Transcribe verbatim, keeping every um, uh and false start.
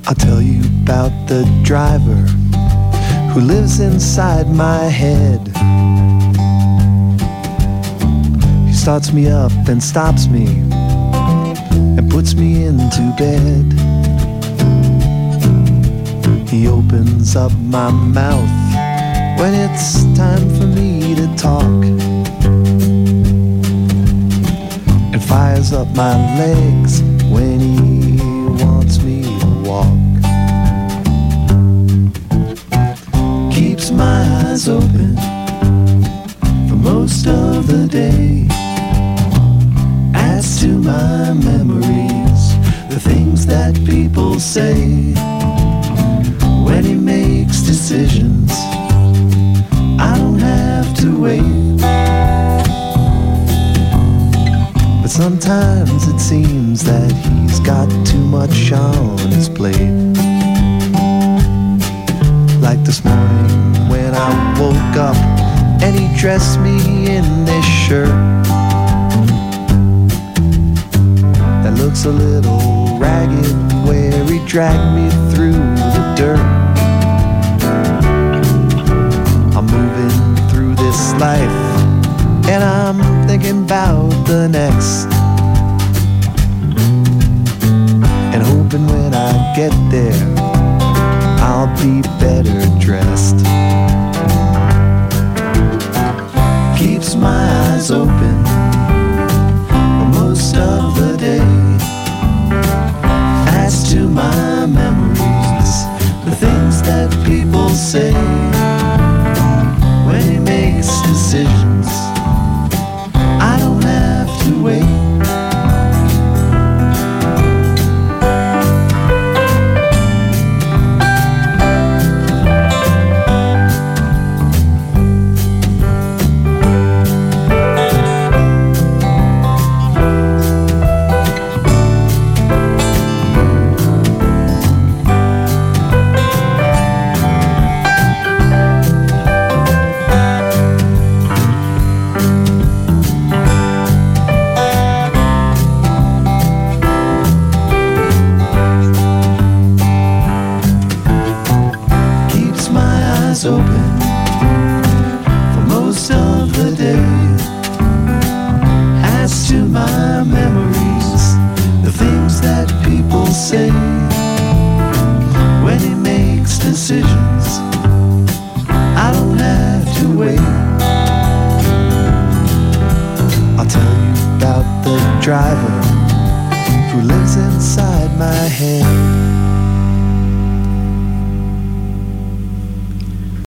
I'll tell you about the driver who lives inside my head. He starts me up and stops me and puts me into bed. He opens up my mouth when it's time for me to talk, and fires up my legs when he wants me to walk. Keeps my eyes open for most of the day. Adds to my memories the things that people say. When he makes decisions, I don't have to wait. But sometimes it seems that he's got too much on his plate. Like this morning when I woke up and he dressed me in this shirt that looks a little ragged, where he dragged me through the dirt. I'm moving through this life and I'm thinking about the next, and hoping when I get there I'll be better dressed. Keeps my eyes open for most of the day. Adds to my memories the things that people say. When he makes decisions, I don't have to wait. Open for most of the day. Adds to my memories the things that people say. When he makes decisions, I don't have to wait. I'll tell you about the driver who lives inside my head.